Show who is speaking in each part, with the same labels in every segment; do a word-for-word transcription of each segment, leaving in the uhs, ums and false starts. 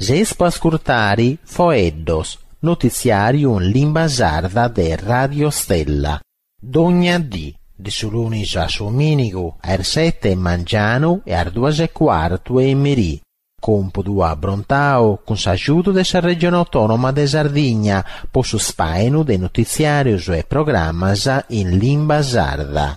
Speaker 1: Jespo ascoltare Foeddos, notiziario in lingua sarda de Radio Stella. Dogna di, di sulunis a Sominico, a sette e mangiano e a due e quarto e merì. Compodo a Brontao, con s'aiuto della regione autonoma de Sardigna, po su spainu de notiziarios e programmas in lingua sarda.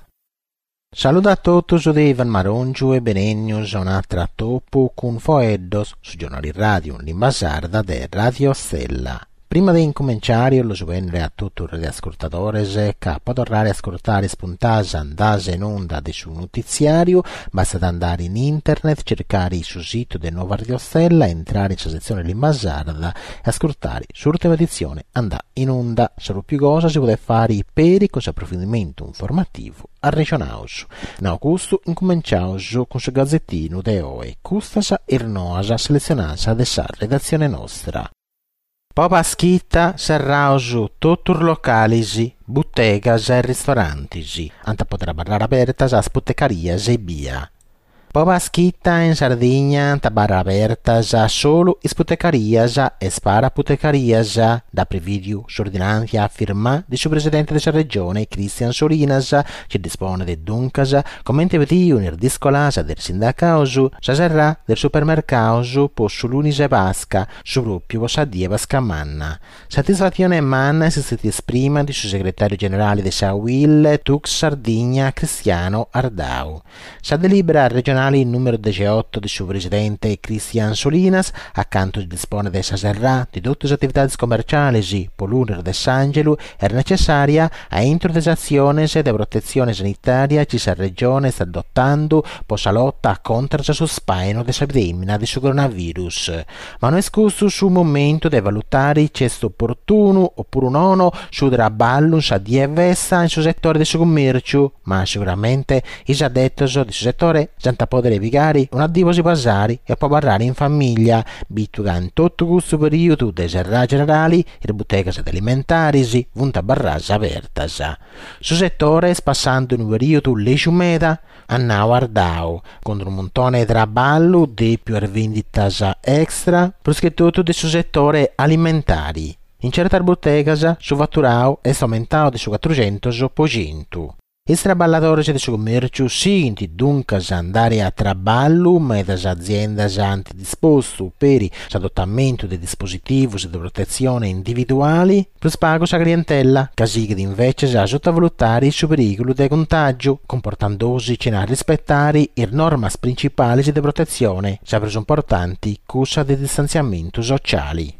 Speaker 1: Saluto a tutti da Ivan Marongiu e benegnos a un'altra topo con Foeddos su giornali radio in lingua sarda de Radio Stella. Prima di incominciare, lo svenne a tutti i radioascoltatori che potranno ascoltare spuntase andase in onda del suo notiziario, basta andare in internet, cercare sul sito del Nuova Radio Stella, entrare in sezione lingua sarda e ascoltare l'ultima edizione andà in onda. Solo più cosa si può fare per questo approfondimento informativo a Regionaus. In augusto incominciamo con il gazzettino de Oe, custasa e noasa selezionata della redazione nostra. Popa schitta serrausu tuttur localisi, buttegas e ristorantisi, anta potrà barrare apertas a sputtecarias e via. Popa schitta in Sardegna anta barra apertas solo isputtecarias e sparaputtecarias, da previdiu s'ordinanza a firma di suo presidente della regione Cristian Solinas, che dispone de duncas, commente vediu nel discolasa del sindacausu, saserrà del supermercausu po su lunis e pasca, su gruppi po sadia pascamanna. Satisfazione manna si si esprima di suo segretario generale de Sa Will, Tux Sardegna Cristiano Ardau. Sa delibera regionale il numero diciotto del suo presidente Cristian Solinas, accanto si dispone di saserrà di tutte le attività commerciali per l'Unir de Sangelu, è necessaria a introduzione di protezione sanitaria che la regione sta adottando per la lotta contro il spaino dell'epidemia del coronavirus. Ma non è scuso sul momento di valutare se è opportuno oppure no chiudere a ballo a dievessa in sul settore del commercio, ma sicuramente i addetti del settore senza poter evitare un addio si passare e poi parlare in famiglia, bituga in tutto questo periodo dei serrà generali, le botteghe alimentari, vunta barrasa apertas. Sul settore, spassando in un periodo legiumeta, annau ardau, contro un montone di traballo di più venditas extra, soprattutto del settore alimentari. In certe botteghe, su fatturau è aumentato di su quattrocento per cento. I traballadori del commercio sinti dunque andare a traballo, ma le aziende hanno disposto per l'adottamento dei dispositivi di protezione individuali per spago alla clientela, così che invece a sottovalutare il pericolo di contagio, comportandosi a rispettare le norme principali di protezione, sempre importanti, cussa del distanziamento sociale.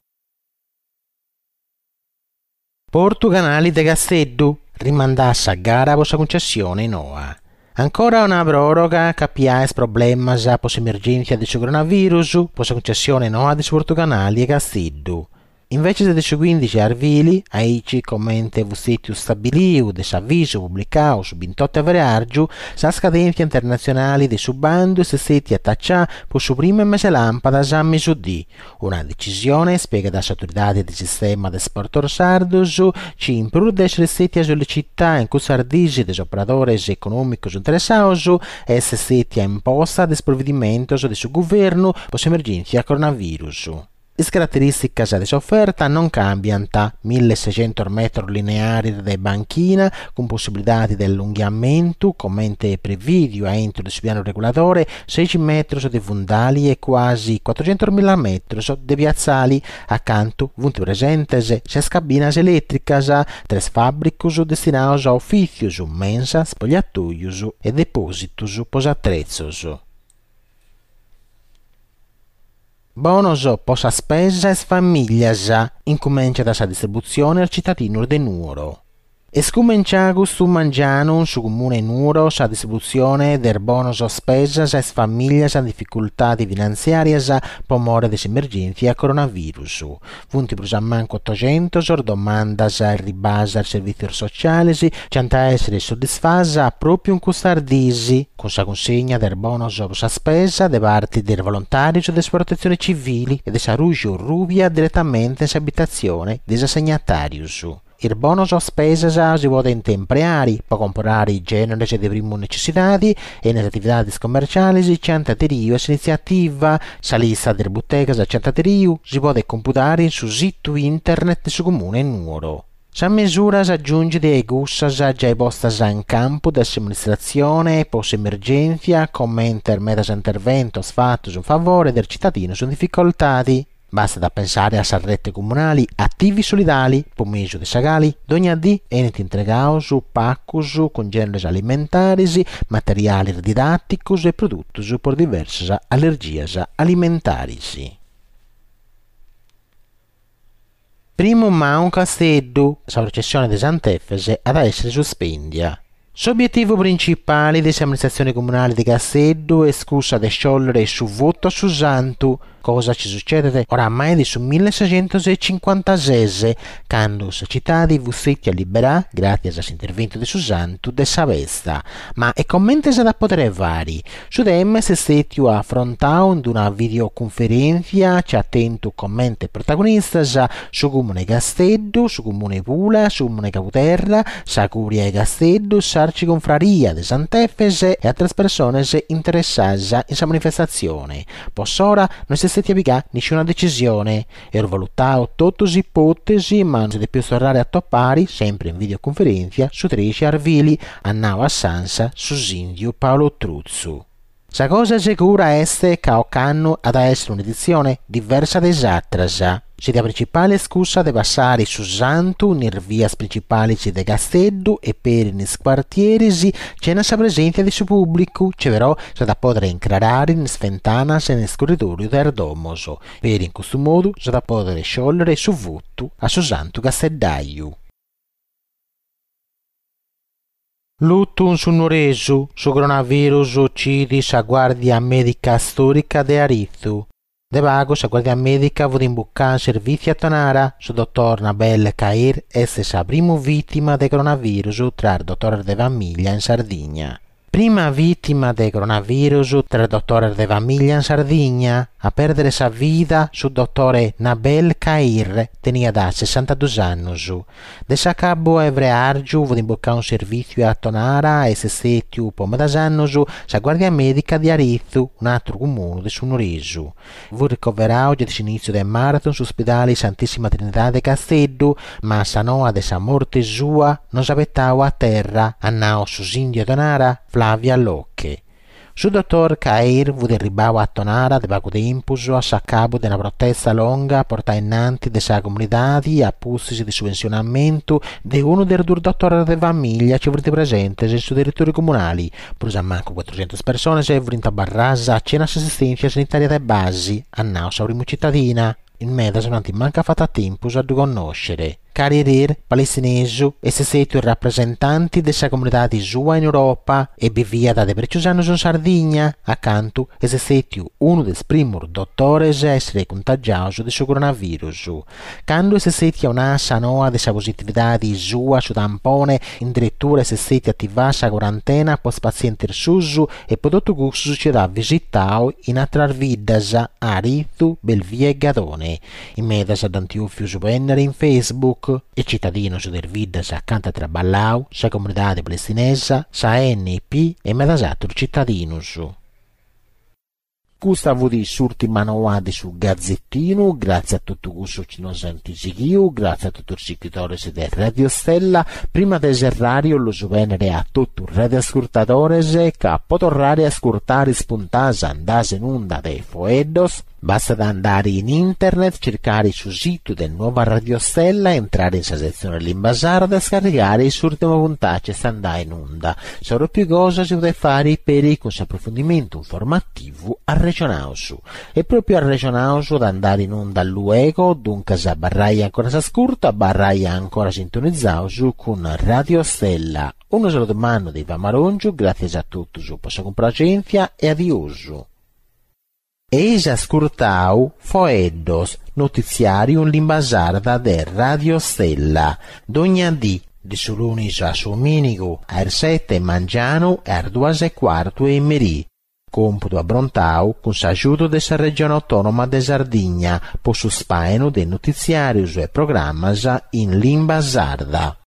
Speaker 1: Porto Canali de Gasteddu rimandassa a gara per la concessione Noa. Ancora una proroga che ha problemi per l'emergenza del coronavirus per la concessione Noa di Porto Canali e Gasteddu. Invece del quindici arvili, aici commente vu sitio stabiliu de s'avviso pubblicato su ventotto febbraio, sa scadenza internazionale de subando e se seti attaccià per su prime mese lampada a mesudì. Una decisione spiegata dalle autorità del sistema del sport sardos, ci imprude essere seti a sollecità in cui sardisi des operadores economicos interessati e se seti a imposta des provvedimentos de su governo per l'emergenza coronavirus. Le caratteristiche dell'offerta non cambiano da milleseicento metri lineari di banchina con possibilità di allungamento, commente previdio entro il piano regolatore, sei metri di fondali e quasi quattrocentomila metri di piazzali, accanto vunti presentes sei cabines elettricas, tre fabbricos destinati a ufficios, mensa, spogliatoios e depositos posatrezzos. Bonus posa spesa e famiglias, incomincia da sa distribuzione al cittadino de Nuoro. E scominciago su mangiano su comune Nuoro sa distribuzione del bonus spesa e famiglias in difficoltà finanziarie per more des emergenze a coronavirus. Punti per manco ottocento domandas e ribasa al servizio sociale c'anta essere soddisfasa proprio in custardisi con sa consegna del bonus sa spesa da parte del volontario della protezione civile e della Rugio Rubia direttamente in abitazione des assegnatarius. il bonus o spesa si può intemperare per comprare i generi di prima necessità e nelle attività commerciali si centraterio e iniziativa. La lista delle botteghe a centraterio si può computare sul sito internet su comune numero. La misura si aggiunge dei gussa già posta in campo dell'amministrazione post emergenza come intermedio intervento fatto in favore del cittadino su difficoltà. Basta da pensare a rete comunali attivi solidali, pomeriggio di sagali, ogni dì enti integrati su paccus con generi alimentari, materiali didattici e prodotti per diverse allergie alimentari. Primo Mount Casteddu, la processione di Sant'Efese ad essere sospendita. L'obiettivo principale dell'amministrazione comunale di Casteddu è scusa di sciogliere su voto su Santu. Cosa ci succede oramai di su milleseicentocinquantasei, quando la città di Vussetti a liberare, grazie all'intervento di Susantu, de Savesta. Ma e commenti da poter vari? Su dem se stati affrontato in una videoconferenza, ci attento commenti protagonista su comune Casteddu, su comune Pula, su comune Caputerra, sa Curia e Casteddu, sarci confraria di Sant'Efese e altre persone interessate in questa manifestazione. Poss'ora non si stati applicare nessuna decisione. Ero valutato tutte le ipotesi, ma non si deve più tornare a toppare, sempre in videoconferenza, su tredici arvili, a Nava Sansa, su Sindio Paolo Truzzu. La cosa sicura è che Caocanno ad essere un'edizione diversa dai altri. La principale scusa deve passare su Santu, nelle vie principali di Casteddu e per i quartieri c'è una presenza di suo pubblico, c'è però da poter inclarare in sventana e nel corridoio del domoso. Per in questo modo c'è da poter sciogliere su voto a su Santu Casteddaio. Lutto su Nuresu, su coronavirus uccidi sa guardia medica storica de Arizzu. De vago sa guardia medica vuole imbuccare servizi a Tonara, su dottor Nabel Cair esse sa prima vittima de coronavirus tra il dottor de famiglia in Sardegna. Prima vittima del coronavirus tra il dottore de famiglia in Sardegna, a perdere sa vita su dottore Nabel Cair, tenia da sessantadue anni. De sa cabo evreargiu vuole imboccare un servizio a Tonara e se setiu pomedasannos sa guardia medica di Arizzu, un altro comune di Sunoresu. Fu ricoverato già all'inizio del marathon su ospedale Santissima Trinità de Casteddu, ma sa noa de sa morte sua non s'aspettava a terra, annao su Sindio Tonara, Flavia Locche. Su dottor Cair fu derribato a Tonara de vago tempus a sa capo de una protesta longa portata innanti de sa comunità a pussisi di sovvenzionamento de uno dei due dottori de famiglia che furono presenti su territori comunali. Prusa manco quattrocento persone se furono barrasa a cena assistenza sanitaria de basi a nausa primo cittadina. In meda sono manca fatta tempo a conoscere. Carrier palestinese e se siete rappresentanti della comunità di sua in Europa e vivia da precisi anni in Sardegna, accanto e se siete uno dei primi dottori a essere contagiato del coronavirus. Quando se siete una sanoa della positività di sua su tampone, in dirittura se siete attivati a quarantena post paziente susu e prodotto gusto ci da visitato in altre vidas a Arizzu, Belvia e Gadone. In medas ad Antiufio su Venere in Facebook e cittadino su del vidas accanto a Traballau, sa comunità palestinese, sa N P e medasatro cittadinus. Gustavo di surti manovadi sul Gazzettino, grazie a tutto questo ci non sentiamo, grazie a tutti i seguitori di Radio Stella, prima del serrario lo subvenere a tutti i radioascoltatori che potrà ascoltare spuntase andase in onda dei Foeddos. Basta andare in internet, cercare sul sito del nuova Radio Stella, entrare in sezione Limbasarda e scaricare il suo ultimo puntaggio e andare in onda. Solo più cose si deve fare per il approfondimento informativo a Regionausu. E proprio a Regionausu da andare in onda luego, dunque se barraia ancora si ascolta, barraia ancora sintonizzato con Radio Stella. Uno saluto mano di Pamarongiu, grazie a tutti su possa complacenza e adiosu. Eis ascoltau Foeddos, notiziario Limbasarda de Radio Stella, d'ogni dì, di su lunis a su minico, a sette mangiano e a due e quarto e merì. computo abbrontau con s'aiuto della regione autonoma de Sardigna, po su spaeno dei notiziari e programmas in lingua sarda.